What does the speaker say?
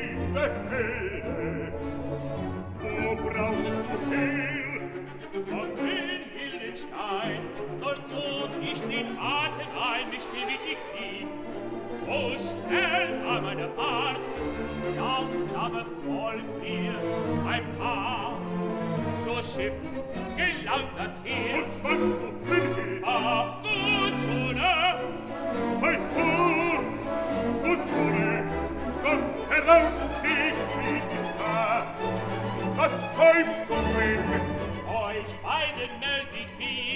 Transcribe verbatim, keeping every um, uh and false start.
liebe Helene, wo brauchst du Heil? Von den Hildenstein, dort zog ich den Atem ein, mich still ich lief. So schnell war meine Fahrt, langsame folgt mir ein Paar. So Schiff gelangt das Heer. Was sagst du, Brünnhild? Ach, Gudrune! Hei ho! Gudrune, komm heraus, sieh, wie ist da? Was säumst du drin? Euch beiden meld ich mir,